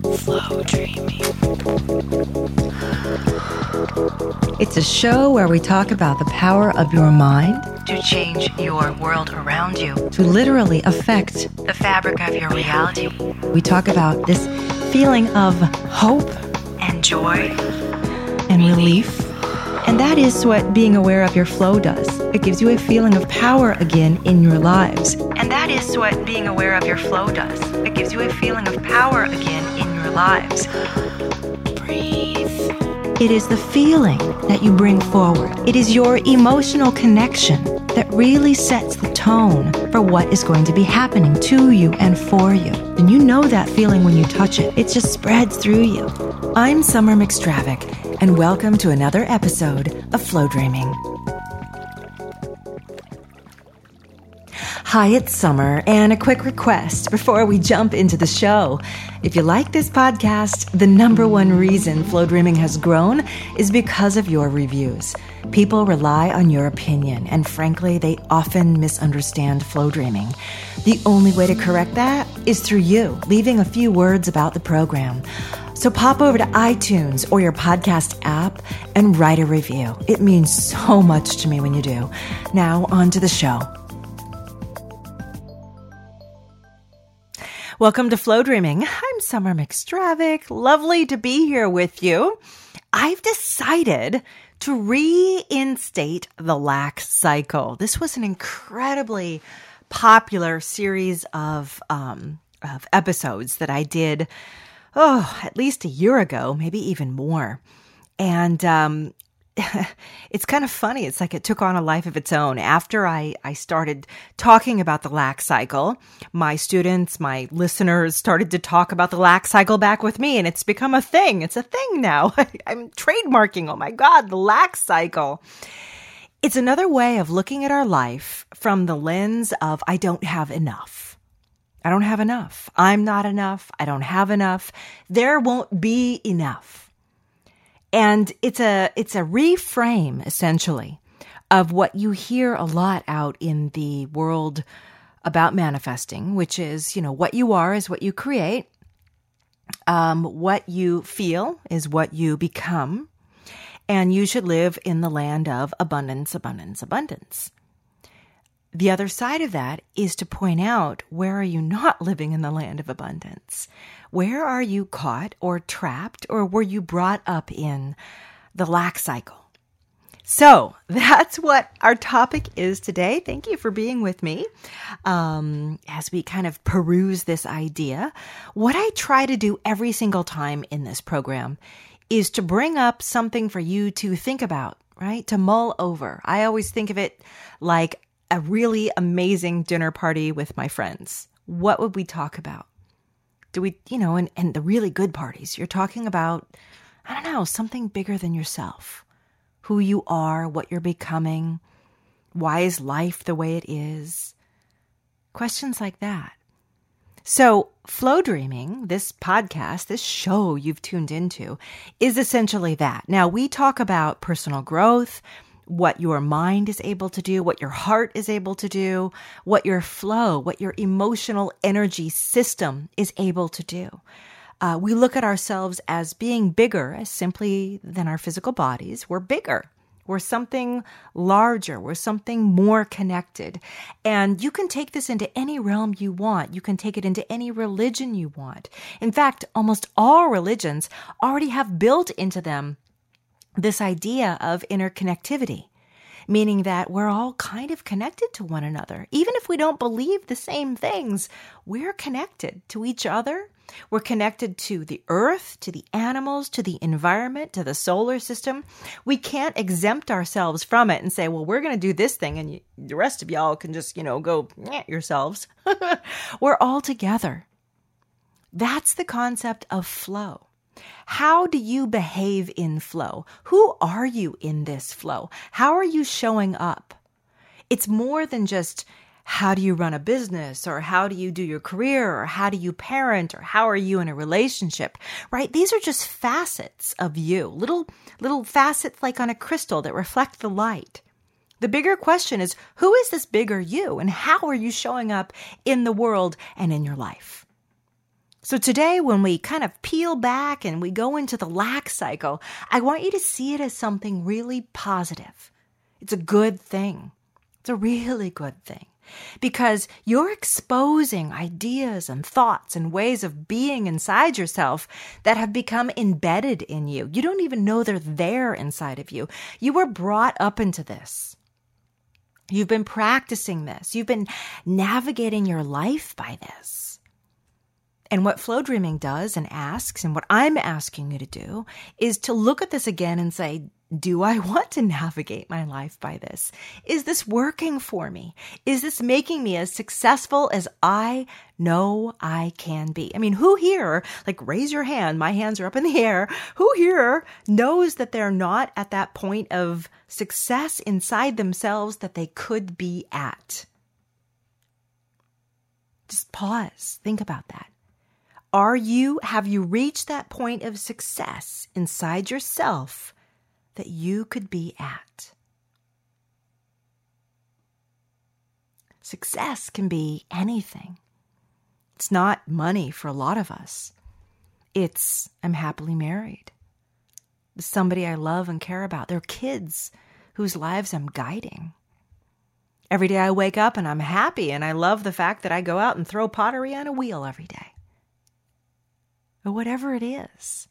Flow Dreaming. It's a show where we talk about the power of your mind to change your world around you, to literally affect the fabric of your reality. We talk about this feeling of hope and joy and relief. And that is what being aware of your flow does. It gives you a feeling of power again in your lives. And that is what being aware of your flow does. It gives you a feeling of power again in your lives. Breathe. It is the feeling that you bring forward. It is your emotional connection that really sets the tone for what is going to be happening to you and for you. And you know that feeling when you touch it. It just spreads through you. I'm Summer McStravick, and welcome to another episode of Flow Dreaming. Hi, it's Summer, and a quick request before we jump into the show. If you like this podcast, the number one reason Flow Dreaming has grown is because of your reviews. People rely on your opinion, and frankly, they often misunderstand Flow Dreaming. The only way to correct that is through you, leaving a few words about the program. So pop over to iTunes or your podcast app and write a review. It means so much to me when you do. Now, on to the show. Welcome to Flow Dreaming. I'm Summer McStravick. Lovely to be here with you. I've decided to reinstate the lax cycle. This was an incredibly popular series of episodes that I did, at least a year ago, maybe even more. And it's kind of funny. It's like it took on a life of its own. After I started talking about the lax cycle, my students, my listeners started to talk about the lax cycle back with me, and it's become a thing. It's a thing now. I'm trademarking, oh my God, the lax cycle. It's another way of looking at our life from the lens of I don't have enough. I don't have enough. I'm not enough. I don't have enough. There won't be enough. And it's a reframe, essentially, of what you hear a lot out in the world about manifesting, which is, what you are is what you create. What you feel is what you become. And you should live in the land of abundance, abundance, abundance. The other side of that is to point out, where are you not living in the land of abundance? Where are you caught or trapped, or were you brought up in the lax cycle? So that's what our topic is today. Thank you for being with me as we kind of peruse this idea. What I try to do every single time in this program is to bring up something for you to think about, right? To mull over. I always think of it like a really amazing dinner party with my friends. What would we talk about? Do we, and the really good parties, you're talking about, I don't know, something bigger than yourself. Who you are, what you're becoming. Why is life the way it is? Questions like that. So Flow Dreaming, this podcast, this show you've tuned into, is essentially that. Now, we talk about personal growth, what your mind is able to do, what your heart is able to do, what your flow, what your emotional energy system is able to do. We look at ourselves as being bigger, as simply than our physical bodies. We're bigger. We're something larger. We're something more connected. And you can take this into any realm you want. You can take it into any religion you want. In fact, almost all religions already have built into them this idea of interconnectivity, meaning that we're all kind of connected to one another. Even if we don't believe the same things, we're connected to each other. We're connected to the earth, to the animals, to the environment, to the solar system. We can't exempt ourselves from it and say, well, we're going to do this thing and the rest of y'all can just, go yourselves. We're all together. That's the concept of flow. How do you behave in flow? Who are you in this flow? How are you showing up? It's more than just how do you run a business, or how do you do your career, or how do you parent, or how are you in a relationship, right? These are just facets of you, little facets like on a crystal that reflect the light. The bigger question is, who is this bigger you, and how are you showing up in the world and in your life? So today, when we kind of peel back and we go into the lack cycle, I want you to see it as something really positive. It's a good thing. It's a really good thing because you're exposing ideas and thoughts and ways of being inside yourself that have become embedded in you. You don't even know they're there inside of you. You were brought up into this. You've been practicing this. You've been navigating your life by this. And what flow dreaming does and asks, and what I'm asking you to do, is to look at this again and say, do I want to navigate my life by this? Is this working for me? Is this making me as successful as I know I can be? I mean, who here, like raise your hand, my hands are up in the air, who here knows that they're not at that point of success inside themselves that they could be at? Just pause, think about that. Have you reached that point of success inside yourself that you could be at? Success can be anything. It's not money for a lot of us. It's, I'm happily married. Somebody I love and care about. They're kids whose lives I'm guiding. Every day I wake up and I'm happy and I love the fact that I go out and throw pottery on a wheel every day. Or whatever it is.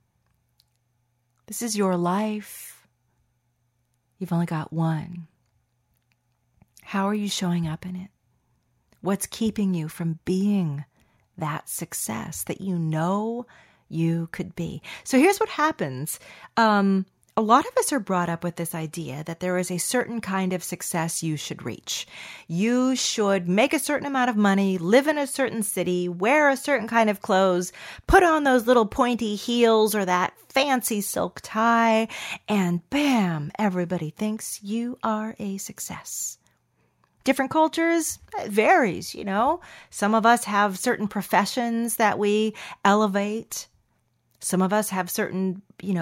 This is your life. You've only got one. How are you showing up in it? What's keeping you from being that success that you know you could be? So here's what happens. A lot of us are brought up with this idea that there is a certain kind of success you should reach. You should make a certain amount of money, live in a certain city, wear a certain kind of clothes, put on those little pointy heels or that fancy silk tie, and bam, everybody thinks you are a success. Different cultures, it varies, you know. Some of us have certain professions that we elevate. Some of us have certain,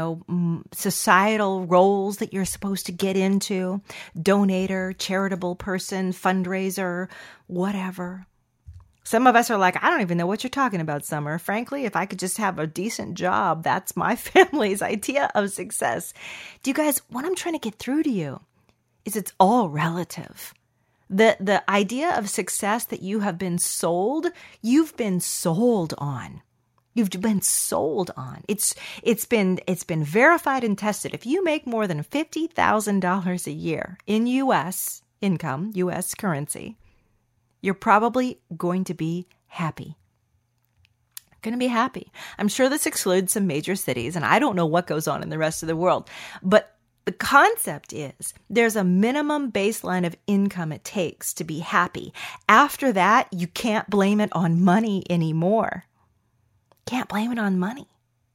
societal roles that you're supposed to get into. Donator, charitable person, fundraiser, whatever. Some of us are like, I don't even know what you're talking about, Summer. Frankly, if I could just have a decent job, that's my family's idea of success. Do you guys, what I'm trying to get through to you is it's all relative. The idea of success that you have been sold, you've been sold on. You've been sold on. It's been verified and tested. If you make more than $50,000 a year in U.S. income, U.S. currency, you're probably going to be happy. Going to be happy. I'm sure this excludes some major cities, and I don't know what goes on in the rest of the world. But the concept is there's a minimum baseline of income it takes to be happy. After that, you can't blame it on money anymore. Can't blame it on money.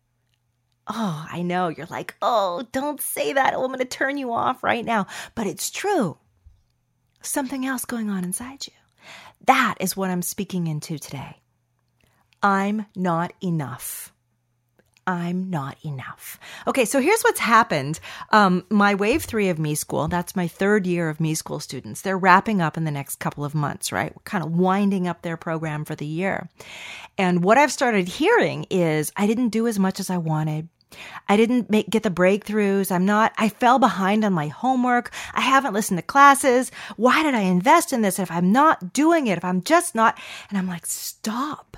Oh, I know. You're like, oh, don't say that. Oh, I'm going to turn you off right now. But it's true. Something else going on inside you. That is what I'm speaking into today. I'm not enough. I'm not enough. Okay, so here's what's happened. My Wave 3 of Me School, that's my third year of Me School students. They're wrapping up in the next couple of months, right? We're kind of winding up their program for the year. And what I've started hearing is I didn't do as much as I wanted. I didn't get the breakthroughs. I fell behind on my homework. I haven't listened to classes. Why did I invest in this if I'm not doing it, if I'm just not? And I'm like, stop.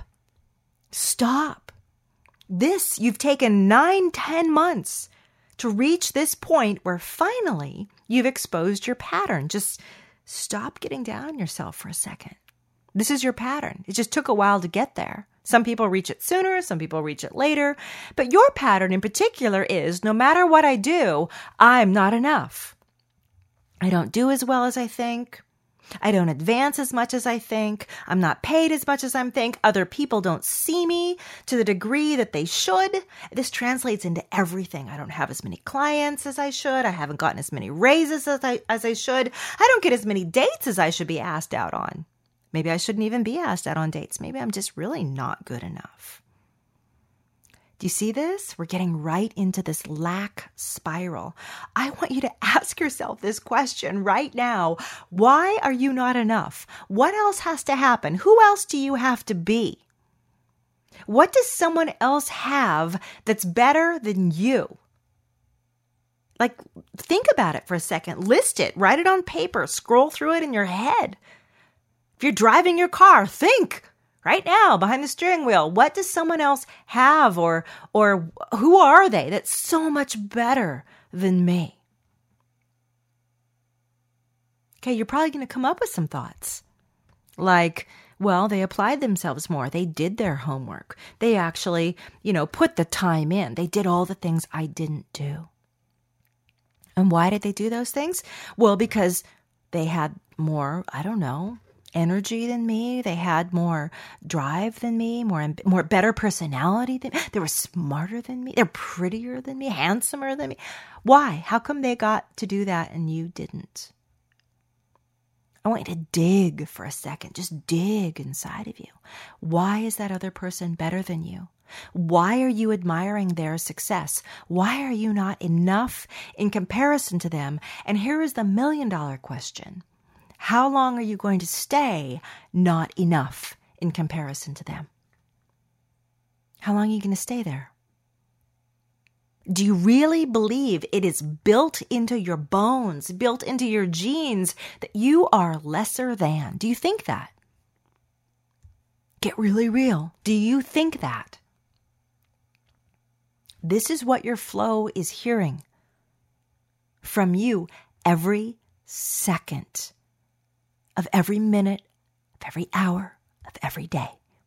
You've taken 9-10 months to reach this point where finally you've exposed your pattern. Just stop getting down on yourself for a second. This is your pattern. It just took a while to get there. Some people reach it sooner, some people reach it later. But your pattern in particular is no matter what I do, I'm not enough. I don't do as well as I think. I don't advance as much as I think. I'm not paid as much as I think. Other people don't see me to the degree that they should. This translates into everything. I don't have as many clients as I should. I haven't gotten as many raises as I should. I don't get as many dates as I should be asked out on. Maybe I shouldn't even be asked out on dates. Maybe I'm just really not good enough. Do you see this? We're getting right into this lack spiral. I want you to ask yourself this question right now. Why are you not enough? What else has to happen? Who else do you have to be? What does someone else have that's better than you? Like, think about it for a second. List it. Write it on paper. Scroll through it in your head. If you're driving your car, think right now behind the steering wheel. What does someone else have, or who are they that's so much better than me? Okay, you're probably going to come up with some thoughts. Like, well, they applied themselves more. They did their homework. They actually, put the time in. They did all the things I didn't do. And why did they do those things? Well, because they had more, energy than me. They had more drive than me, more better personality than me. They were smarter than me. They're prettier than me, handsomer than me. Why? How come they got to do that and you didn't? I want you to dig for a second. Just dig inside of you. Why is that other person better than you? Why are you admiring their success? Why are you not enough in comparison to them? And here is the $1 million question. How long are you going to stay not enough in comparison to them? How long are you going to stay there? Do you really believe it is built into your bones, built into your genes, that you are lesser than? Do you think that? Get really real. Do you think that? This is what your flow is hearing from you every second of every minute, of every hour, of every day.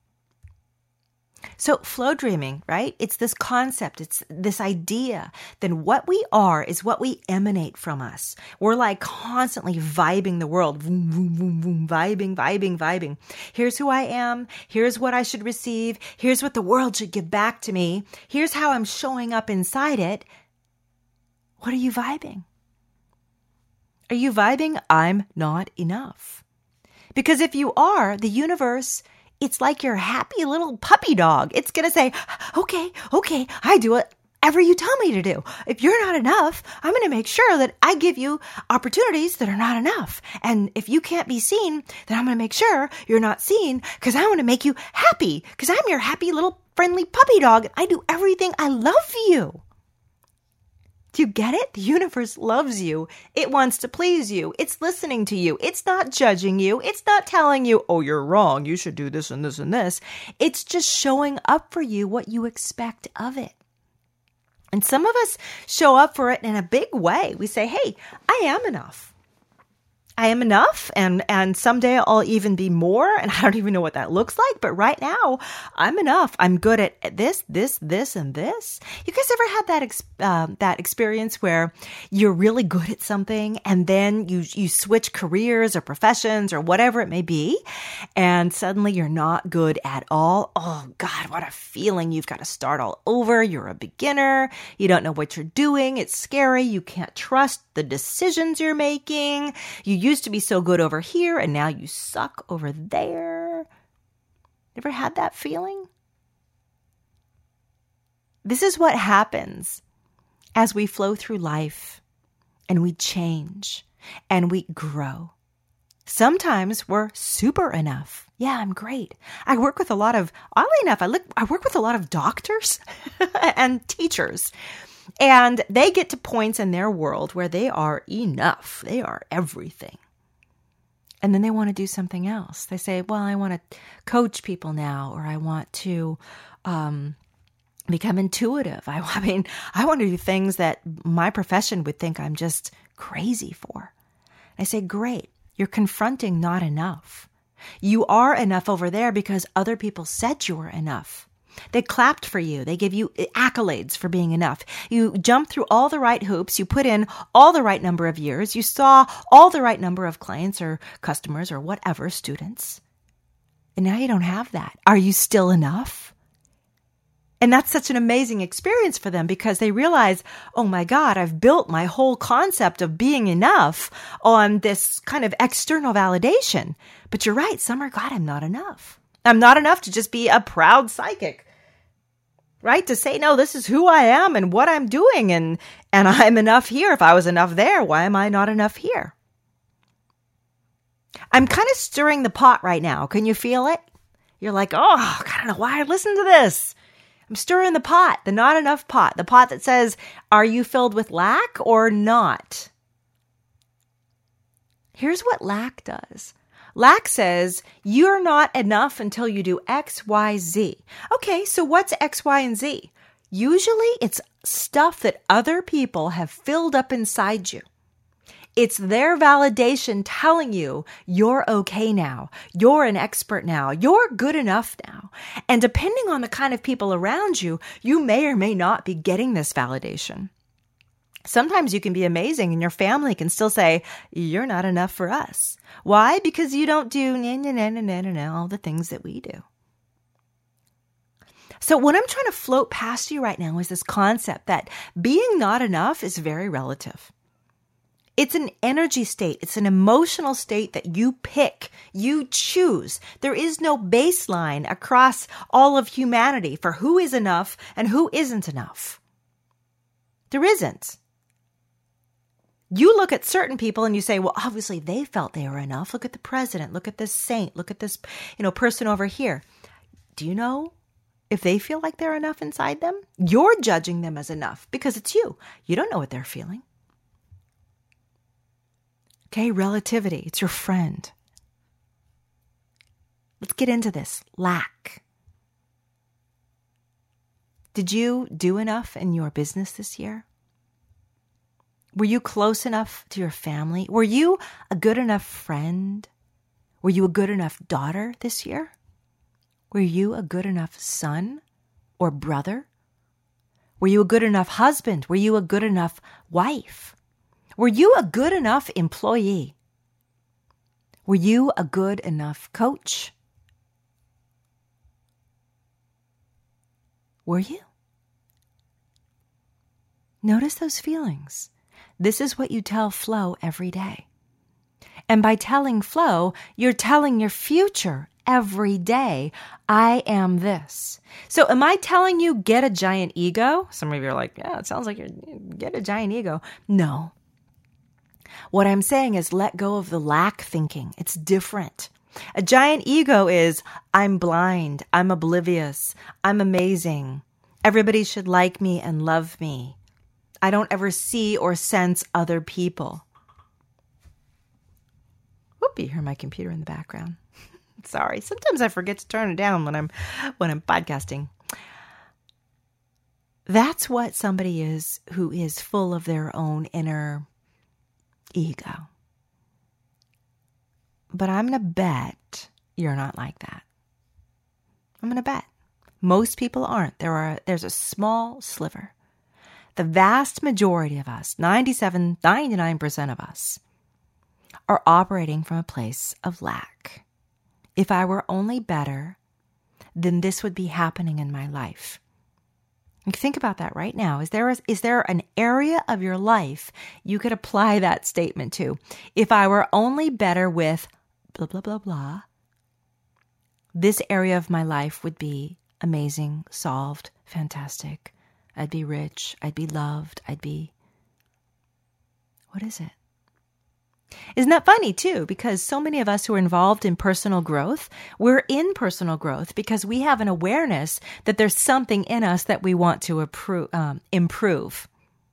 So flow dreaming, right? It's this concept. It's this idea that what we are is what we emanate from us. We're like constantly vibing the world. Vroom, vroom, vroom, vroom, vibing. Here's who I am. Here's what I should receive. Here's what the world should give back to me. Here's how I'm showing up inside it. What are you vibing? Are you vibing, I'm not enough? Because if you are, the universe, it's like your happy little puppy dog. It's going to say, okay, I do whatever you tell me to do. If you're not enough, I'm going to make sure that I give you opportunities that are not enough. And if you can't be seen, then I'm going to make sure you're not seen, because I want to make you happy, because I'm your happy little friendly puppy dog. I do everything. I love you. Do you get it? The universe loves you. It wants to please you. It's listening to you. It's not judging you. It's not telling you, oh, you're wrong. You should do this and this and this. It's just showing up for you what you expect of it. And some of us show up for it in a big way. We say, hey, I am enough. I am enough, and someday I'll even be more, and I don't even know what that looks like, but right now, I'm enough. I'm good at this, and this. You guys ever had that experience where you're really good at something, and then you switch careers or professions or whatever it may be, and suddenly you're not good at all? Oh, God, what a feeling. You've got to start all over. You're a beginner. You don't know what you're doing. It's scary. You can't trust the decisions you're making. You used to be so good over here, and now you suck over there. Ever had that feeling? This is what happens as we flow through life, and we change, and we grow. Sometimes we're super enough. Yeah, I'm great. I work with oddly enough, I work with a lot of doctors and teachers. And they get to points in their world where they are enough. They are everything. And then they want to do something else. They say, well, I want to coach people now, or I want to become intuitive. I want to do things that my profession would think I'm just crazy for. I say, great. You're confronting not enough. You are enough over there because other people said you were enough. They clapped for you. They give you accolades for being enough. You jumped through all the right hoops. You put in all the right number of years. You saw all the right number of clients or customers or whatever, students. And now you don't have that. Are you still enough? And that's such an amazing experience for them, because they realize, oh my God, I've built my whole concept of being enough on this kind of external validation. But you're right, Summer, God, I'm not enough. I'm not enough to just be a proud psychic, right? To say, no, this is who I am and what I'm doing, and I'm enough here. If I was enough there, why am I not enough here? I'm kind of stirring the pot right now. Can you feel it? You're like, oh, I don't know why I listened to this. I'm stirring the pot, the not enough pot, the pot that says, are you filled with lack or not? Here's what lack does. Lack says you're not enough until you do X, Y, Z. Okay, so what's X, Y, and Z? Usually it's stuff that other people have filled up inside you. It's their validation telling you you're okay now. You're an expert now. You're good enough now. And depending on the kind of people around you, you may or may not be getting this validation. Sometimes you can be amazing and your family can still say, you're not enough for us. Why? Because you don't do all the things that we do. So what I'm trying to float past you right now is this concept that being not enough is very relative. It's an energy state. It's an emotional state that you pick, you choose. There is no baseline across all of humanity for who is enough and who isn't enough. There isn't. You look at certain people and you say, well, obviously they felt they were enough. Look at the president. Look at this saint. Look at this, person over here. Do you know if they feel like they're enough inside them? You're judging them as enough because it's you. You don't know what they're feeling. Okay, relativity. It's your friend. Let's get into this. Lack. Did you do enough in your business this year? Were you close enough to your family? Were you a good enough friend? Were you a good enough daughter this year? Were you a good enough son or brother? Were you a good enough husband? Were you a good enough wife? Were you a good enough employee? Were you a good enough coach? Were you? Notice those feelings. This is what you tell Flo every day. And by telling Flo, you're telling your future every day, I am this. So am I telling you get a giant ego? Some of you are like, yeah, it sounds like you get a giant ego. No. What I'm saying is let go of the lack thinking. It's different. A giant ego is I'm blind, I'm oblivious, I'm amazing. Everybody should like me and love me. I don't ever see or sense other people. Whoop, you hear my computer in the background. Sorry. Sometimes I forget to turn it down when I'm podcasting. That's what somebody is who is full of their own inner ego. But I'm going to bet you're not like that. I'm going to bet. Most people aren't. There's a small sliver. The vast majority of us, 99% of us, are operating from a place of lack. If I were only better, then this would be happening in my life. Think about that right now. Is there an area of your life you could apply that statement to? If I were only better with blah, blah, blah, blah, this area of my life would be amazing, solved, fantastic. I'd be rich. I'd be loved. What is it? Isn't that funny too? Because so many of us who are involved in personal growth, we're in personal growth because we have an awareness that there's something in us that we want to improve.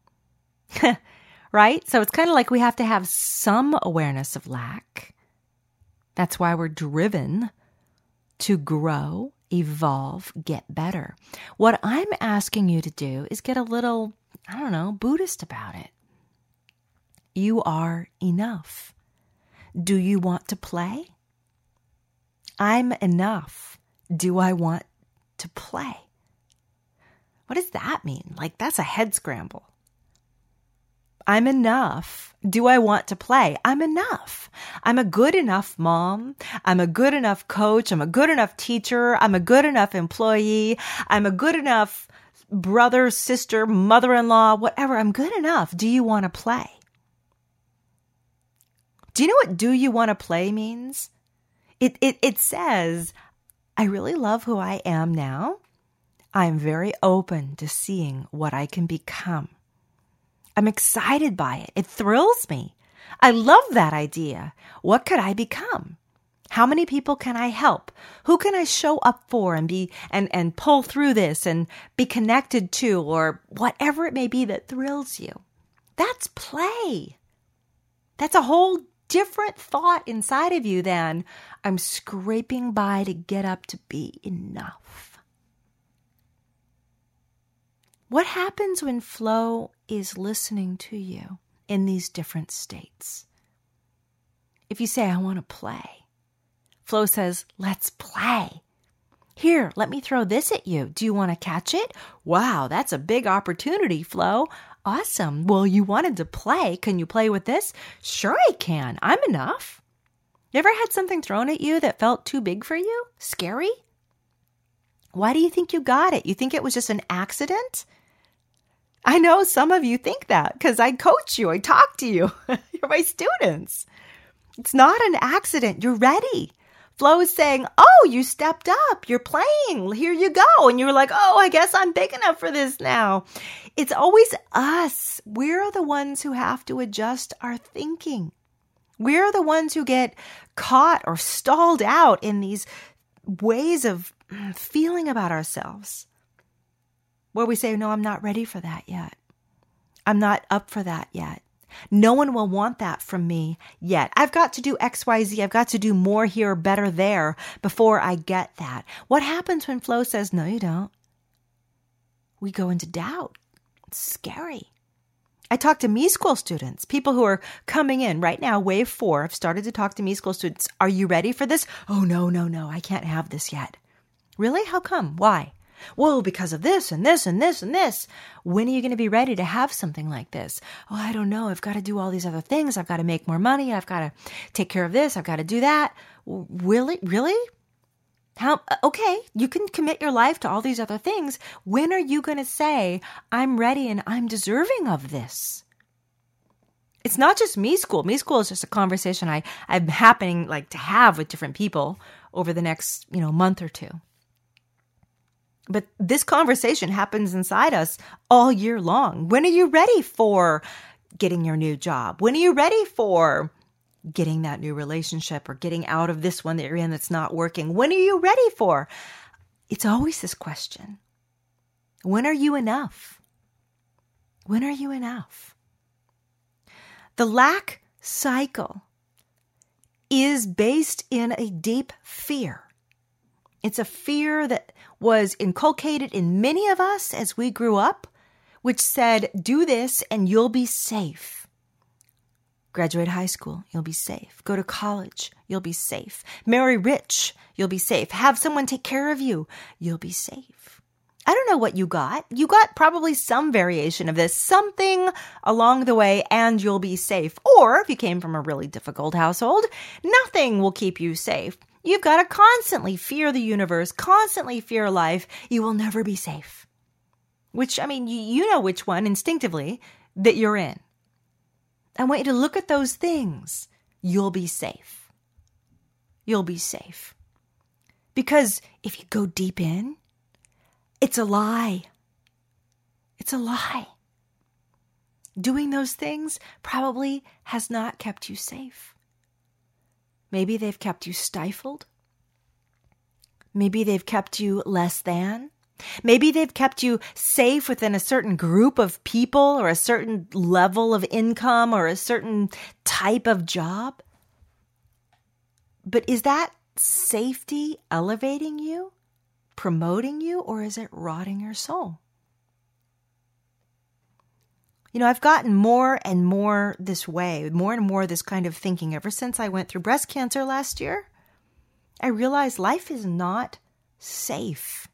Right? So it's kind of like we have to have some awareness of lack. That's why we're driven to grow, evolve, get better. What I'm asking you to do is get a little, Buddhist about it. You are enough. Do you want to play? I'm enough. Do I want to play? What does that mean? Like, that's a head scramble. I'm enough. Do I want to play? I'm enough. I'm a good enough mom. I'm a good enough coach. I'm a good enough teacher. I'm a good enough employee. I'm a good enough brother, sister, mother-in-law, whatever. I'm good enough. Do you want to play? Do you know what do you want to play means? It says, I really love who I am now. I'm very open to seeing what I can become. I'm excited by it. It thrills me. I love that idea. What could I become? How many people can I help? Who can I show up for and be and pull through this and be connected to, or whatever it may be that thrills you? That's play. That's a whole different thought inside of you than I'm scraping by to get up to be enough. What happens when flow is listening to you in these different states? If you say, I want to play, flow says, let's play. Here, let me throw this at you. Do you want to catch it? Wow, that's a big opportunity, flow. Awesome. Well, you wanted to play. Can you play with this? Sure I can. I'm enough. You ever had something thrown at you that felt too big for you? Scary? Why do you think you got it? You think it was just an accident? I know some of you think that because I coach you. I talk to you. You're my students. It's not an accident. You're ready. Flow is saying, oh, you stepped up. You're playing. Here you go. And you're like, oh, I guess I'm big enough for this now. It's always us. We're the ones who have to adjust our thinking. We're the ones who get caught or stalled out in these ways of feeling about ourselves, where we say, no, I'm not ready for that yet. I'm not up for that yet. No one will want that from me yet. I've got to do X, Y, Z. I've got to do more here, better there before I get that. What happens when flow says, no, you don't? We go into doubt. It's scary. I talk to me school students, people who are coming in right now, wave 4. I've started to talk to me school students. Are you ready for this? Oh, no, I can't have this yet. Really? How come? Why? Well, because of this and this and this and this. When are you going to be ready to have something like this? Oh, I don't know. I've got to do all these other things. I've got to make more money. I've got to take care of this. I've got to do that. Really? How? Okay, you can commit your life to all these other things. When are you going to say, I'm ready and I'm deserving of this? It's not just me school. Me school is just a conversation I'm happening to have with different people over the next, month or two. But this conversation happens inside us all year long. When are you ready for getting your new job? When are you ready for getting that new relationship or getting out of this one that you're in that's not working? When are you ready for? It's always this question. When are you enough? When are you enough? The lack cycle is based in a deep fear. It's a fear that was inculcated in many of us as we grew up, which said, do this and you'll be safe. Graduate high school, you'll be safe. Go to college, you'll be safe. Marry rich, you'll be safe. Have someone take care of you, you'll be safe. I don't know what you got. You got probably some variation of this, something along the way, and you'll be safe. Or if you came from a really difficult household, nothing will keep you safe. You've got to constantly fear the universe, constantly fear life. You will never be safe. Which, you know which one instinctively that you're in. I want you to look at those things. You'll be safe. You'll be safe. Because if you go deep in, it's a lie. It's a lie. Doing those things probably has not kept you safe. Maybe they've kept you stifled. Maybe they've kept you less than. Maybe they've kept you safe within a certain group of people or a certain level of income or a certain type of job. But is that safety elevating you, promoting you, or is it rotting your soul? I've gotten more and more this way, more and more this kind of thinking ever since I went through breast cancer last year. I realized life is not safe.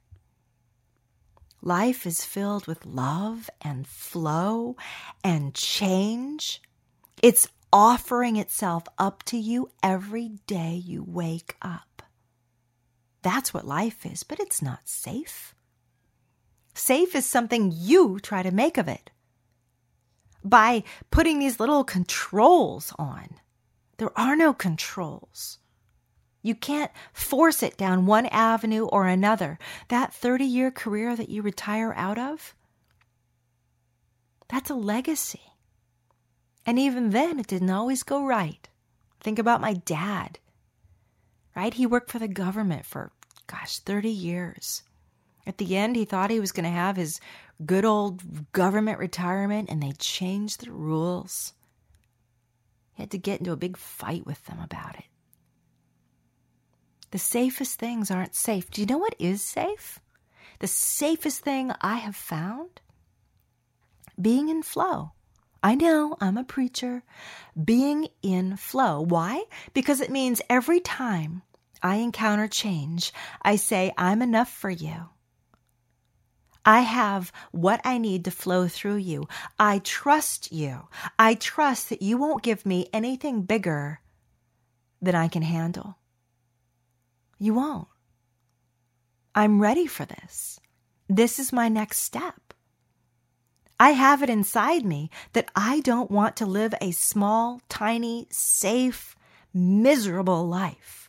Life is filled with love and flow and change. It's offering itself up to you every day you wake up. That's what life is, but it's not safe. Safe is something you try to make of it by putting these little controls on. There are no controls. You can't force it down one avenue or another. That 30-year career that you retire out of, that's a legacy. And even then, it didn't always go right. Think about my dad. right? He worked for the government for, 30 years. At the end, he thought he was going to have his good old government retirement, and they changed the rules. He had to get into a big fight with them about it. The safest things aren't safe. Do you know what is safe? The safest thing I have found? Being in flow. I know, I'm a preacher. Being in flow. Why? Because it means every time I encounter change, I say, I'm enough for you. I have what I need to flow through you. I trust you. I trust that you won't give me anything bigger than I can handle. You won't. I'm ready for this. This is my next step. I have it inside me that I don't want to live a small, tiny, safe, miserable life.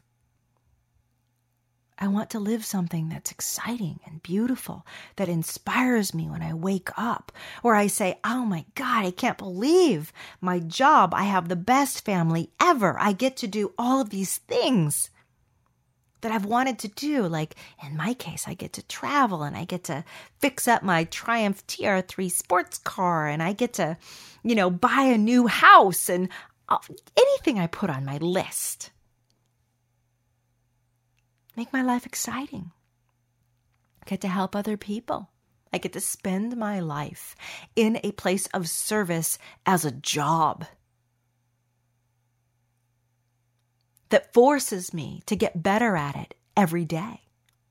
I want to live something that's exciting and beautiful, that inspires me when I wake up, where I say, oh my God, I can't believe my job. I have the best family ever. I get to do all of these things that I've wanted to do. Like in my case, I get to travel and I get to fix up my Triumph TR3 sports car and I get to, buy a new house and anything I put on my list. Make my life exciting. I get to help other people. I get to spend my life in a place of service as a job that forces me to get better at it every day.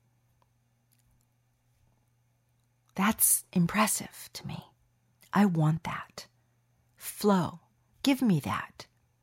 That's impressive to me. I want that. Flow. Give me that.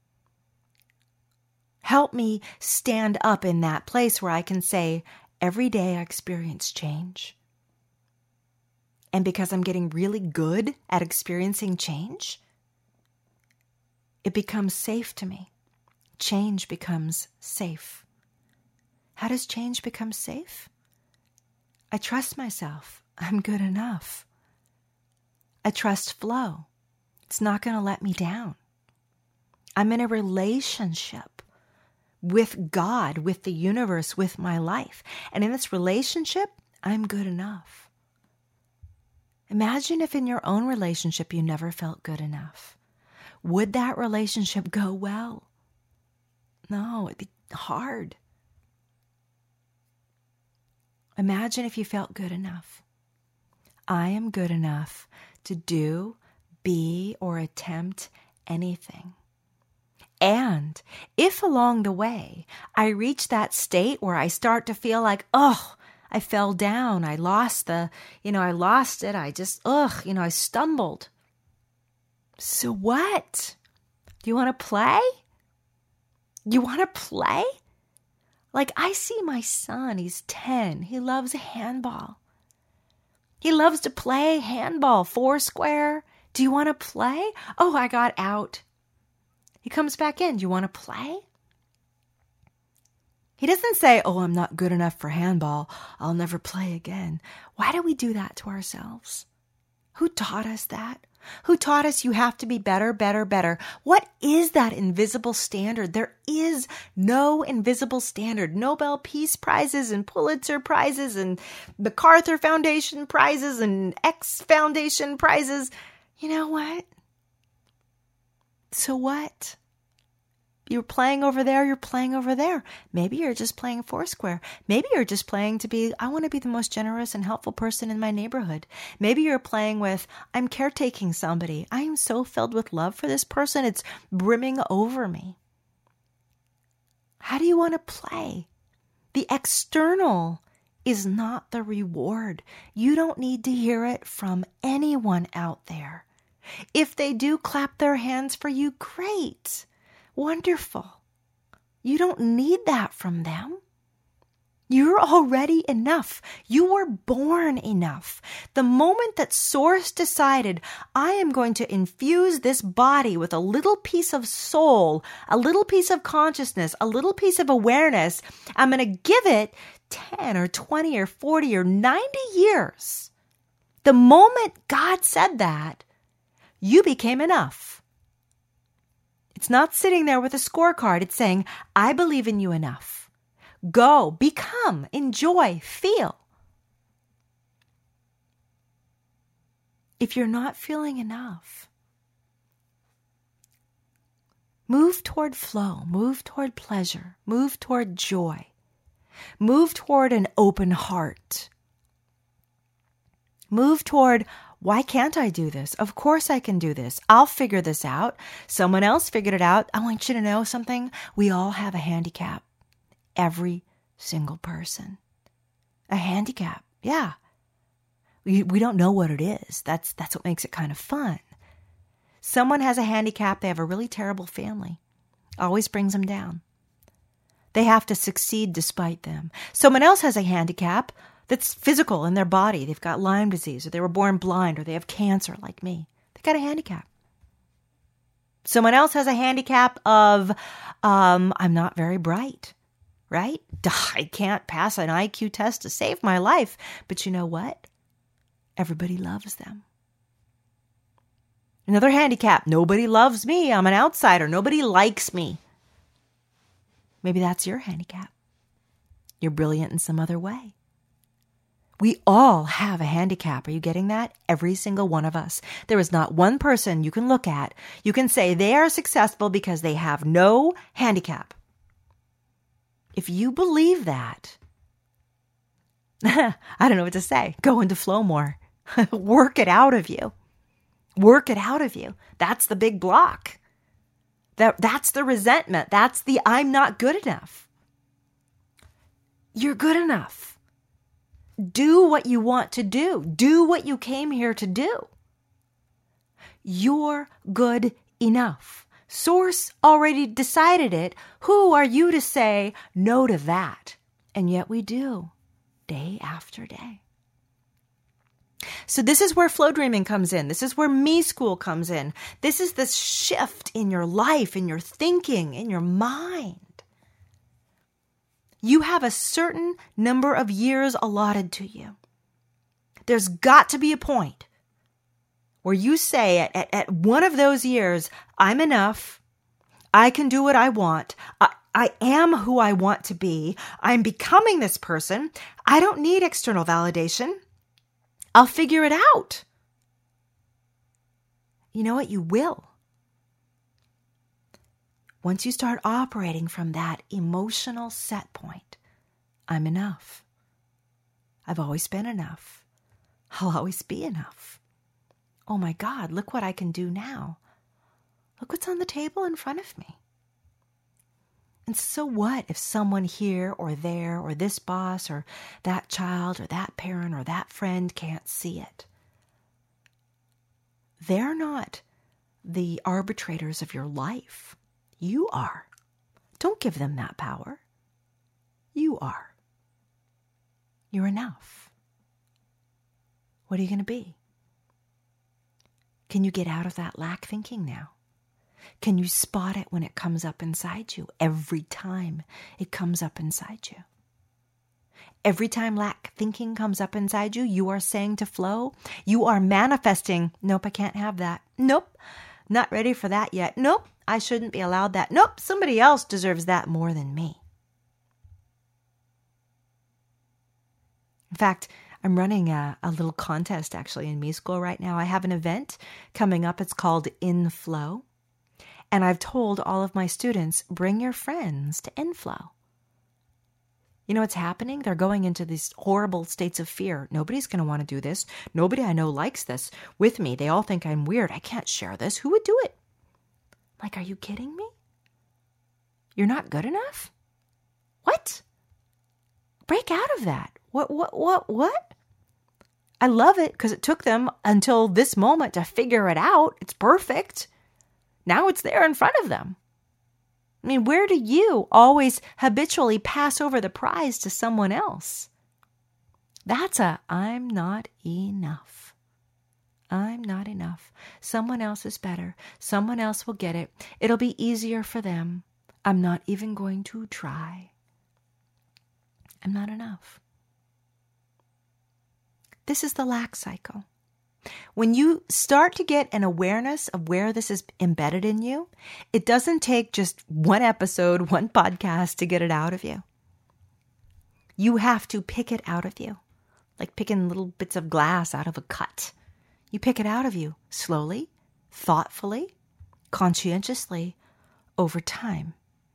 Help me stand up in that place where I can say, every day I experience change. And because I'm getting really good at experiencing change, it becomes safe to me. Change becomes safe. How does change become safe? I trust myself. I'm good enough. I trust flow. It's not going to let me down. I'm in a relationship with God, with the universe, with my life. And in this relationship, I'm good enough. Imagine if in your own relationship you never felt good enough. Would that relationship go well? No, it'd be hard. Imagine if you felt good enough. I am good enough to do, be, or attempt anything. And if along the way I reach that state where I start to feel like, I fell down, I lost it, I stumbled. So what? Do you want to play? You want to play? Like I see my son, he's 10. He loves handball. He loves to play handball, foursquare. Do you want to play? Oh, I got out. He comes back in. Do you want to play? He doesn't say, I'm not good enough for handball. I'll never play again. Why do we do that to ourselves? Who taught us that? Who taught us you have to be better, better, better? What is that invisible standard? There is no invisible standard. Nobel Peace Prizes and Pulitzer Prizes and MacArthur Foundation Prizes and X Foundation Prizes. You know what? So what? You're playing over there, you're playing over there. Maybe you're just playing Foursquare. Maybe you're just playing I want to be the most generous and helpful person in my neighborhood. Maybe you're playing with, I'm caretaking somebody. I am so filled with love for this person, it's brimming over me. How do you want to play? The external is not the reward. You don't need to hear it from anyone out there. If they do clap their hands for you, great. Wonderful. You don't need that from them. You're already enough. You were born enough. The moment that Source decided, I am going to infuse this body with a little piece of soul, a little piece of consciousness, a little piece of awareness, I'm going to give it 10 or 20 or 40 or 90 years. The moment God said that, you became enough. It's not sitting there with a scorecard. It's saying, I believe in you enough. go, become, enjoy, feel. If you're not feeling enough, move toward flow, move toward pleasure, move toward joy, move toward an open heart. Move toward, why can't I do this? Of course I can do this. I'll figure this out. Someone else figured it out. I want you to know something. We all have a handicap. Every single person. A handicap. Yeah. We don't know what it is. That's what makes it kind of fun. Someone has a handicap. They have a really terrible family. Always brings them down. They have to succeed despite them. Someone else has a handicap that's physical in their body. They've got Lyme disease, or they were born blind, or they have cancer like me. They got a handicap. Someone else has a handicap of, I'm not very bright, right? I can't pass an IQ test to save my life. But you know what? Everybody loves them. Another handicap. Nobody loves me. I'm an outsider. Nobody likes me. Maybe that's your handicap. You're brilliant in some other way. We all have a handicap. Are you getting that? Every single one of us. There is not one person you can look at. You can say they are successful because they have no handicap. If you believe that, I don't know what to say. Go into flow more. Work it out of you. Work it out of you. That's the big block. That's the resentment. That's the I'm not good enough. You're good enough. Do what you want to do. Do what you came here to do. You're good enough. Source already decided it. Who are you to say no to that? And yet we do, day after day. So this is where flow dreaming comes in. This is where Me School comes in. This is this shift in your life, in your thinking, in your mind. You have a certain number of years allotted to you. There's got to be a point where you say at one of those years, I'm enough. I can do what I want. I am who I want to be. I'm becoming this person. I don't need external validation. I'll figure it out. You know what? You will. Once you start operating from that emotional set point, I'm enough. I've always been enough. I'll always be enough. Oh my God, look what I can do now. Look what's on the table in front of me. And so what if someone here or there or this boss or that child or that parent or that friend can't see it? They're not the arbitrators of your life. You are. Don't give them that power. You are. You're enough. What are you going to be? Can you get out of that lack thinking now? Can you spot it when it comes up inside you? Every time it comes up inside you. Every time lack thinking comes up inside you, you are saying to flow, you are manifesting, nope, I can't have that. Nope, not ready for that yet. Nope, I shouldn't be allowed that. Nope, somebody else deserves that more than me. In fact, I'm running a little contest actually in Me School right now. I have an event coming up. It's called In Flow. And I've told all of my students, bring your friends to Inflow. You know what's happening? They're going into these horrible states of fear. Nobody's going to want to do this. Nobody I know likes this with me. They all think I'm weird. I can't share this. Who would do it? Like, are you kidding me? You're not good enough? What? Break out of that. What? I love it because it took them until this moment to figure it out. It's perfect. Now it's there in front of them. I mean, where do you always habitually pass over the prize to someone else? That's I'm not enough. I'm not enough. Someone else is better. Someone else will get it. It'll be easier for them. I'm not even going to try. I'm not enough. This is the lack cycle. When you start to get an awareness of where this is embedded in you, it doesn't take just one episode, one podcast to get it out of you. You have to pick it out of you, like picking little bits of glass out of a cut. You pick it out of you slowly, thoughtfully, conscientiously, over time.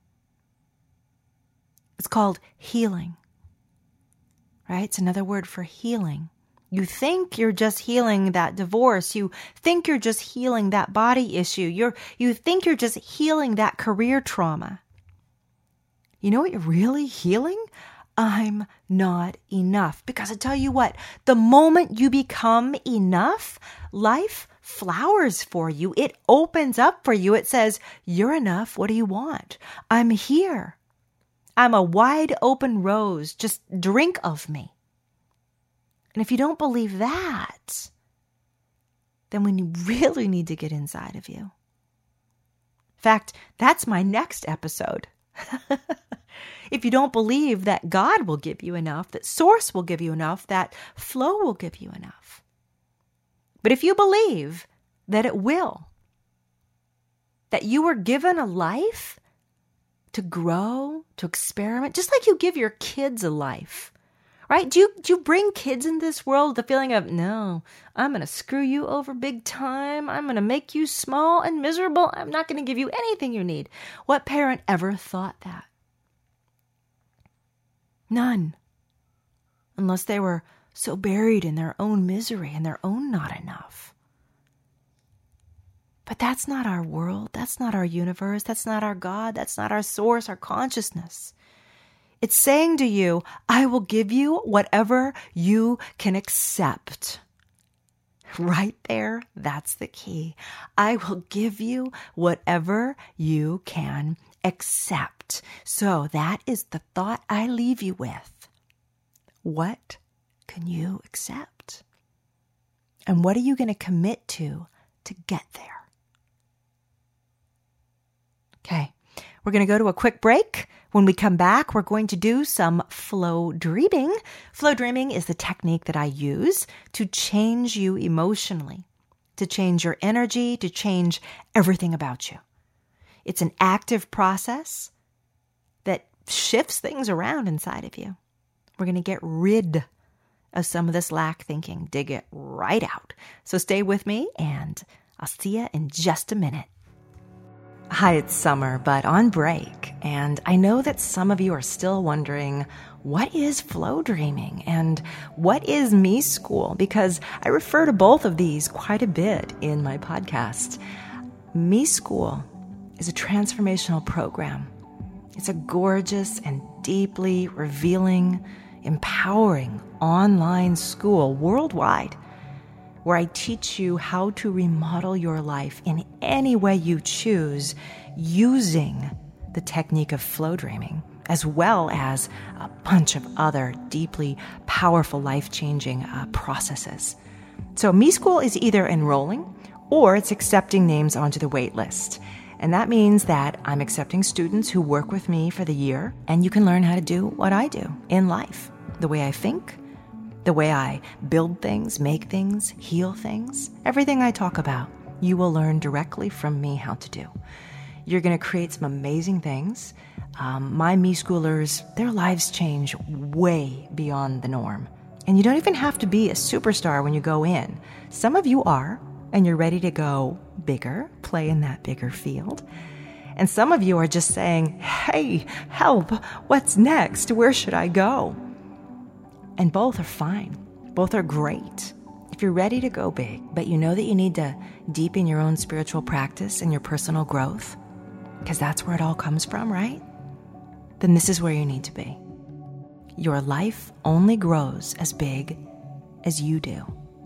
It's called healing, right? It's another word for healing. You think you're just healing that divorce. You think you're just healing that body issue. You think you're just healing that career trauma. You know what you're really healing? I'm not enough. Because I tell you what, the moment you become enough, life flowers for you. It opens up for you. It says, you're enough. What do you want? I'm here. I'm a wide open rose. Just drink of me. And if you don't believe that, then we really need to get inside of you. In fact, that's my next episode. If you don't believe that God will give you enough, that Source will give you enough, that flow will give you enough. But if you believe that it will, that you were given a life to grow, to experiment, just like you give your kids a life, right? Do you bring kids in this world with the feeling of, no, I'm going to screw you over big time. I'm going to make you small and miserable. I'm not going to give you anything you need. What parent ever thought that? None. Unless they were so buried in their own misery and their own not enough. But that's not our world. That's not our universe. That's not our God. That's not our source, our consciousness. It's saying to you, I will give you whatever you can accept. Right there, that's the key. I will give you whatever you can accept. So that is the thought I leave you with. What can you accept? And what are you going to commit to get there? Okay, we're going to go to a quick break. When we come back, we're going to do some flow dreaming. Flow dreaming is the technique that I use to change you emotionally, to change your energy, to change everything about you. It's an active process that shifts things around inside of you. We're going to get rid of some of this lack thinking, dig it right out. So stay with me, and I'll see you in just a minute. Hi, it's Summer, but on break, and I know that some of you are still wondering, what is flow dreaming and what is Me School? Because I refer to both of these quite a bit in my podcast. Me School is a transformational program. It's a gorgeous and deeply revealing, empowering online school worldwide, where I teach you how to remodel your life in any way you choose using the technique of flow dreaming, as well as a bunch of other deeply powerful, life-changing processes. So Me School is either enrolling or it's accepting names onto the wait list. And that means that I'm accepting students who work with me for the year, and you can learn how to do what I do in life, the way I think, the way I build things, make things, heal things, everything I talk about, you will learn directly from me how to do. You're going to create some amazing things. My Me Schoolers, their lives change way beyond the norm. And you don't even have to be a superstar when you go in. Some of you are, and you're ready to go bigger, play in that bigger field. And some of you are just saying, hey, help, what's next? Where should I go? And both are fine. Both are great. If you're ready to go big, but you know that you need to deepen your own spiritual practice and your personal growth, because that's where it all comes from, right? Then this is where you need to be. Your life only grows as big as you do.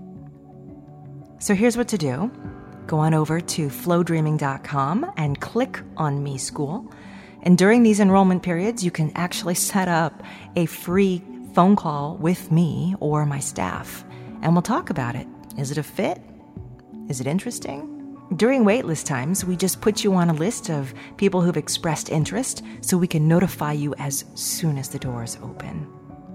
So here's what to do. Go on over to flowdreaming.com and click on Me School. And during these enrollment periods, you can actually set up a free phone call with me or my staff, and we'll talk about it. Is it a fit? Is it interesting? During waitlist times, we just put you on a list of people who've expressed interest so we can notify you as soon as the doors open.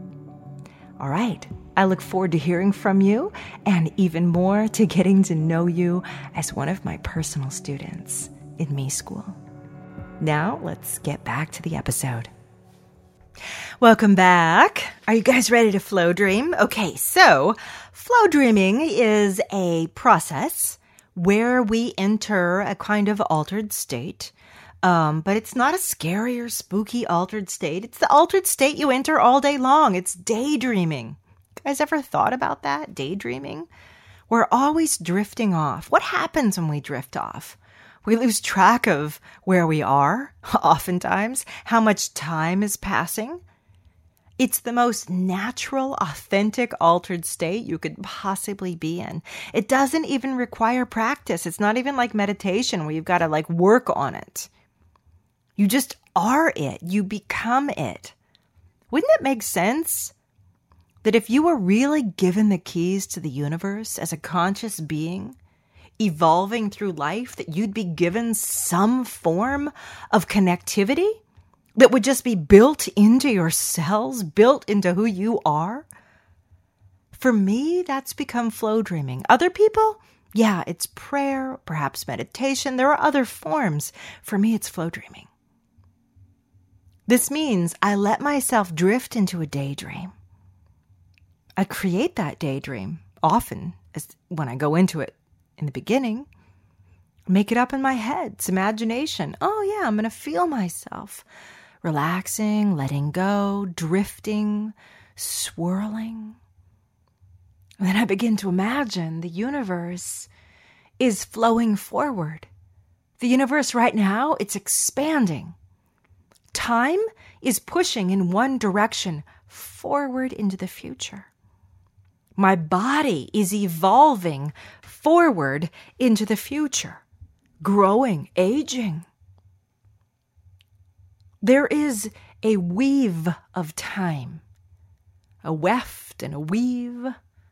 All right. I look forward to hearing from you, and even more to getting to know you as one of my personal students in Me School. Now, let's get back to the episode. Welcome back. Are you guys ready to flow dream? Okay, so flow dreaming is a process where we enter a kind of altered state. But it's not a scary or spooky altered state. It's the altered state you enter all day long. It's daydreaming. You guys ever thought about that? Daydreaming? We're always drifting off. What happens when we drift off? We lose track of where we are, oftentimes, how much time is passing. It's the most natural, authentic, altered state you could possibly be in. It doesn't even require practice. It's not even like meditation where you've got to work on it. You just are it. You become it. Wouldn't it make sense that if you were really given the keys to the universe as a conscious being, evolving through life, that you'd be given some form of connectivity that would just be built into your cells, built into who you are? For me, that's become flow dreaming. Other people, yeah, it's prayer, perhaps meditation. There are other forms. For me, it's flow dreaming. This means I let myself drift into a daydream. I create that daydream often when I go into it in the beginning. Make it up in my head. It's imagination. Oh yeah, I'm going to feel myself relaxing, letting go, drifting, swirling. And then I begin to imagine the universe is flowing forward. The universe right now, it's expanding. Time is pushing in one direction, forward into the future. My body is evolving forward into the future, growing, aging. There is a weave of time, a weft and a weave.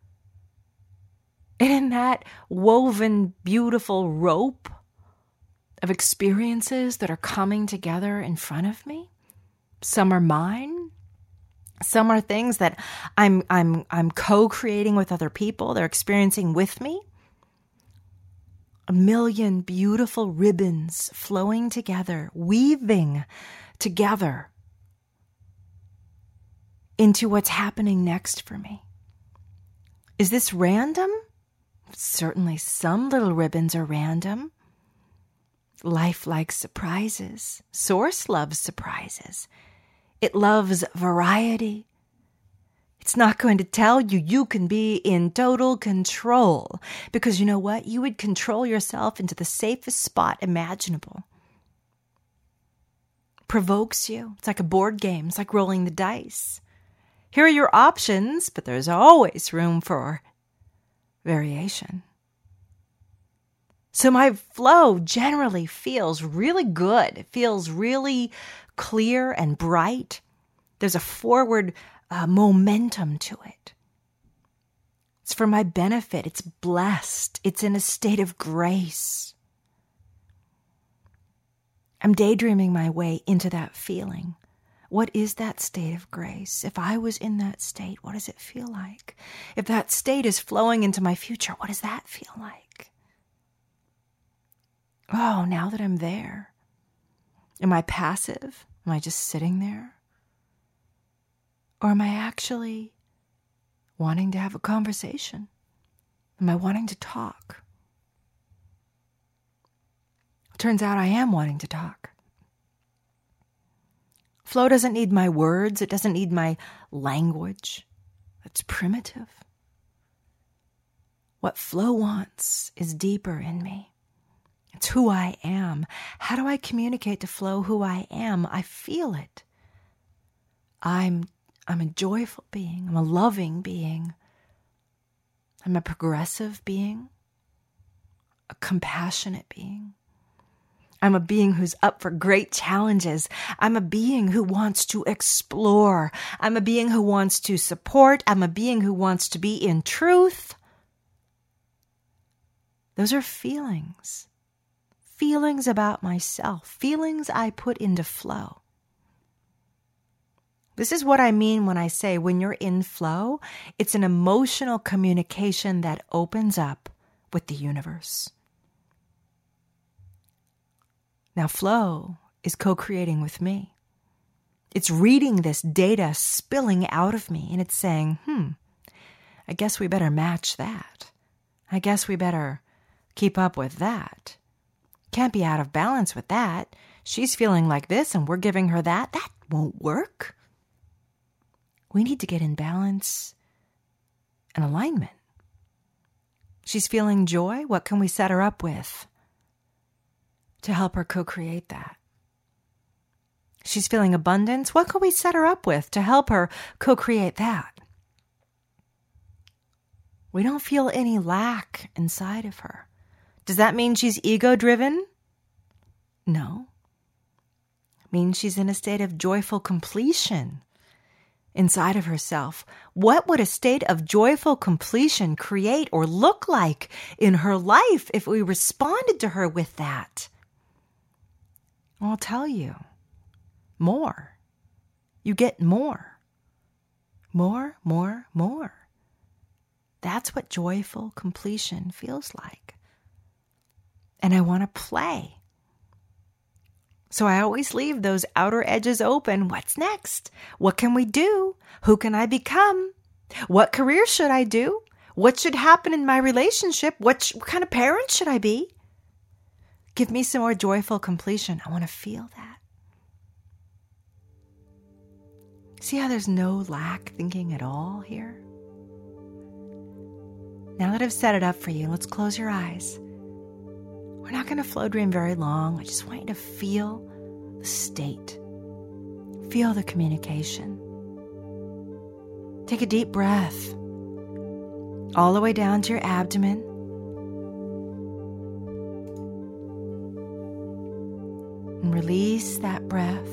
And in that woven, beautiful rope of experiences that are coming together in front of me, some are mine. Some are things that I'm co-creating with other people. They're experiencing with me. A million beautiful ribbons flowing together, weaving together into what's happening next for me. Is this random? Certainly some little ribbons are random. Life likes surprises. Source loves surprises. It loves variety. It's not going to tell you you can be in total control, because you know what? You would control yourself into the safest spot imaginable. Provokes you. It's like a board game. It's like rolling the dice. Here are your options, but there's always room for variation. So my flow generally feels really good. It feels really clear and bright. There's a forward momentum to it. It's for my benefit. It's blessed. It's in a state of grace. I'm daydreaming my way into that feeling. What is that state of grace? If I was in that state, what does it feel like? If that state is flowing into my future, what does that feel like? Oh, now that I'm there, am I passive? Am I just sitting there? Or am I actually wanting to have a conversation? Am I wanting to talk? Turns out I am wanting to talk. Flow doesn't need my words. It doesn't need my language. That's primitive. What flow wants is deeper in me. It's who I am. How do I communicate to flow who I am? I feel it. I'm a joyful being. I'm a loving being. I'm a progressive being. A compassionate being. I'm a being who's up for great challenges. I'm a being who wants to explore. I'm a being who wants to support. I'm a being who wants to be in truth. Those are feelings. Feelings about myself. Feelings I put into flow. This is what I mean when I say when you're in flow, it's an emotional communication that opens up with the universe. Now, flow is co-creating with me. It's reading this data spilling out of me, and it's saying, I guess we better match that. I guess we better keep up with that. Can't be out of balance with that. She's feeling like this and we're giving her that. That won't work. We need to get in balance and alignment. She's feeling joy. What can we set her up with to help her co-create that? She's feeling abundance. What can we set her up with to help her co-create that? We don't feel any lack inside of her. Does that mean she's ego-driven? No. It means she's in a state of joyful completion inside of herself. What would a state of joyful completion create or look like in her life if we responded to her with that? I'll tell you. More. You get more. More, more, more. That's what joyful completion feels like. And I want to play. So I always leave those outer edges open. What's next? What can we do? Who can I become? What career should I do? What should happen in my relationship? What kind of parent should I be? Give me some more joyful completion. I want to feel that. See how there's no lack thinking at all here? Now that I've set it up for you, let's close your eyes. We're not going to flow dream very long. I just want you to feel the state. Feel the communication. Take a deep breath all the way down to your abdomen. And release that breath.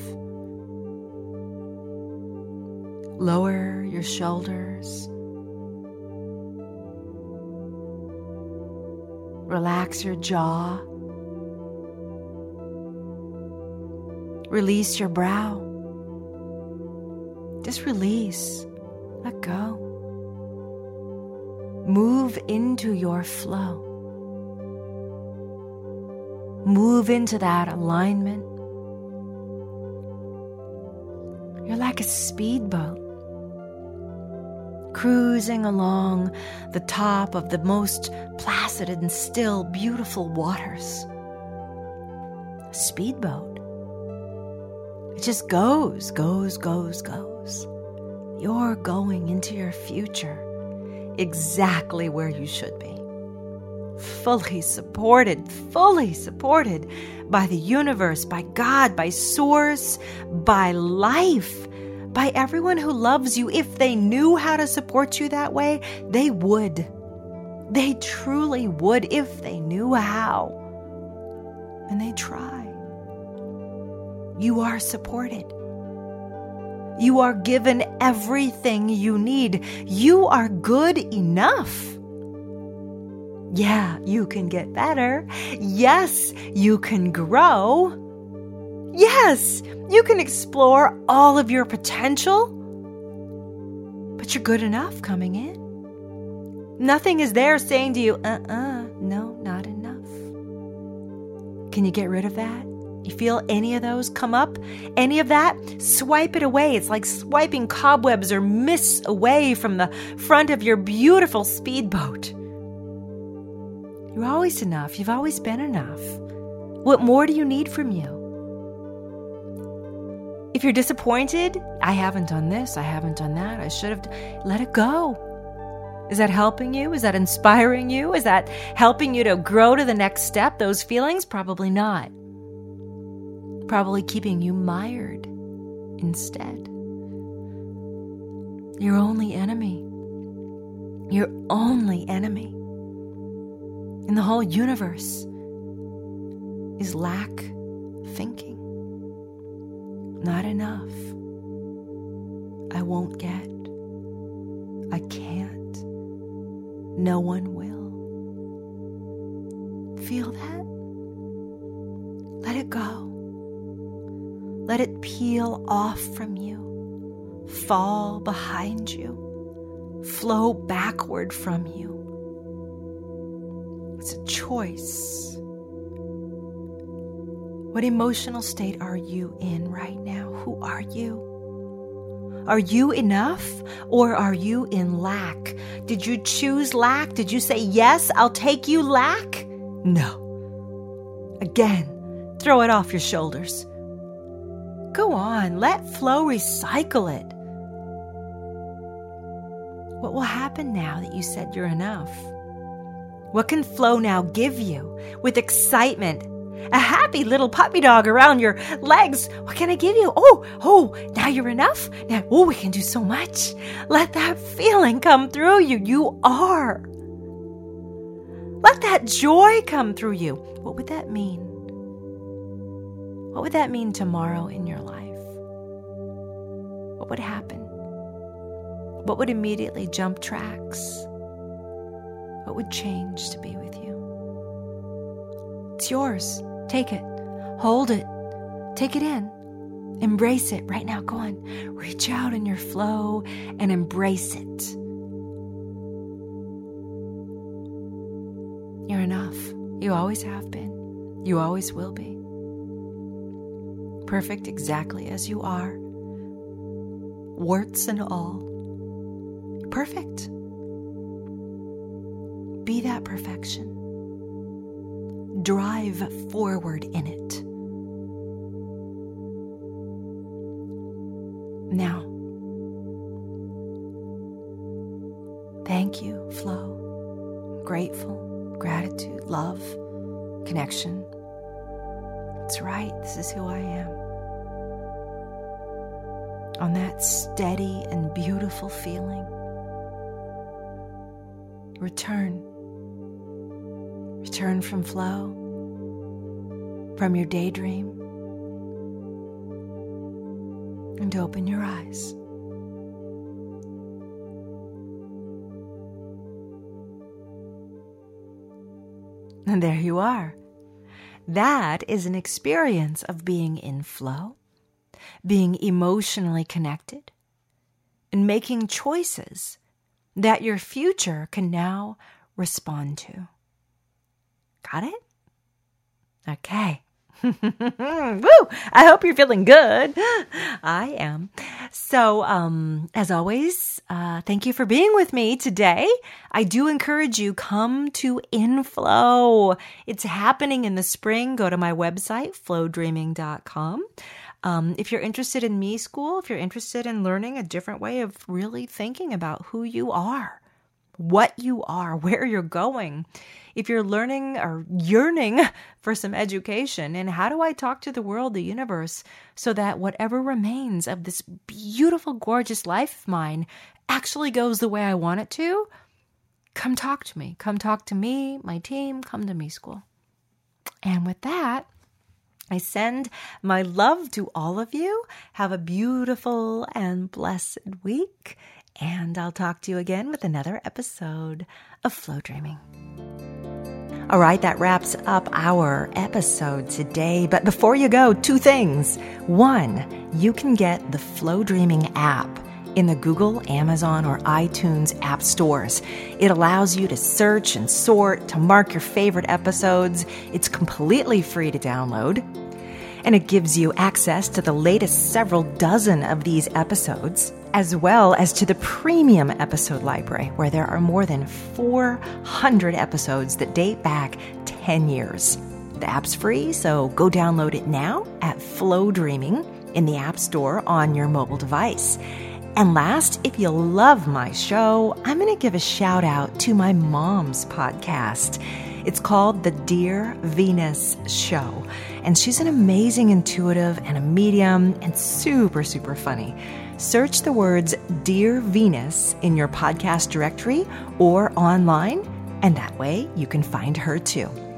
Lower your shoulders. Relax your jaw. Release your brow. Just release. Let go. Move into your flow. Move into that alignment. You're like a speedboat, cruising along the top of the most placid and still beautiful waters. A speedboat. It just goes, goes, goes, goes. You're going into your future exactly where you should be. Fully supported by the universe, by God, by Source, by life, by everyone who loves you. If they knew how to support you that way, they would. They truly would if they knew how. And they try. You are supported. You are given everything you need. You are good enough. Yeah, you can get better. Yes, you can grow. Yes, you can explore all of your potential. But you're good enough coming in. Nothing is there saying to you, no, not enough. Can you get rid of that? You feel any of those come up? Any of that? Swipe it away. It's like swiping cobwebs or mist away from the front of your beautiful speedboat. You're always enough. You've always been enough. What more do you need from you? If you're disappointed, I haven't done this, I haven't done that, I should have, let it go. Is that helping you? Is that inspiring you? Is that helping you to grow to the next step? Those feelings? Probably not. Probably keeping you mired instead. Your only enemy. Your only enemy in the whole universe is lack thinking. Not enough. I won't get. I can't. No one will. Feel that? Let it go. Let it peel off from you, fall behind you, flow backward from you. It's a choice. What emotional state are you in right now? Who are you? Are you enough or are you in lack? Did you choose lack? Did you say, yes, I'll take you lack? No. Again, throw it off your shoulders. Go on, let flow recycle it. What will happen now that you said you're enough? What can flow now give you with excitement? A happy little puppy dog around your legs. What can I give you? Oh, now you're enough. Now, we can do so much. Let that feeling come through you. You are. Let that joy come through you. What would that mean? What would that mean tomorrow in your life? What would happen? What would immediately jump tracks? What would change to be with you? It's yours. Take it. Hold it. Take it in. Embrace it right now. Go on. Reach out in your flow and embrace it. You're enough. You always have been. You always will be. Perfect exactly as you are. Warts and all. Perfect. Be that perfection. Drive forward in it. Now, thank you, flow. Grateful, gratitude, love, connection. That's right, this is who I am. On that steady and beautiful feeling, return from flow, from your daydream, and open your eyes. And there you are. That is an experience of being in flow, being emotionally connected, and making choices that your future can now respond to. Got it? Okay. Woo! I hope you're feeling good. I am. So, as always, thank you for being with me today. I do encourage you, come to InFlow. It's happening in the spring. Go to my website, flowdreaming.com. If you're interested in Me School, if you're interested in learning a different way of really thinking about who you are, what you are, where you're going, if you're learning or yearning for some education, and how do I talk to the world, the universe, so that whatever remains of this beautiful, gorgeous life of mine actually goes the way I want it to, come talk to me. Come talk to me, my team, come to Me School. And with that, I send my love to all of you. Have a beautiful and blessed week. And I'll talk to you again with another episode of Flow Dreaming. All right, that wraps up our episode today. But before you go, 2 things. 1, you can get the Flow Dreaming app in the Google, Amazon, or iTunes app stores. It allows you to search and sort, to mark your favorite episodes. It's completely free to download. And it gives you access to the latest several dozen of these episodes, as well as to the premium episode library, where there are more than 400 episodes that date back 10 years. The app's free, so go download it now at Flow Dreaming in the App Store on your mobile device. And last, if you love my show, I'm going to give a shout out to my mom's podcast. It's called The Dear Venus Show. And she's an amazing intuitive and a medium and super, super funny. Search the words Dear Venus in your podcast directory or online, and that way you can find her too.